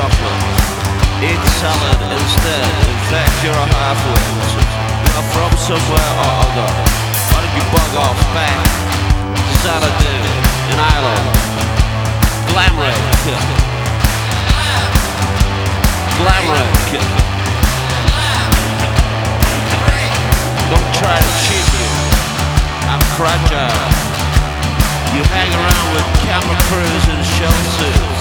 chocolate. Eat salad instead. In fact, you're a half-wit. You're from somewhere or other. Why don't you bug off back to Xanadu in Ireland? Glamrick. Glamrick. Don't try to cheat me. I'm fragile. You hang around with camera crews in shell suits.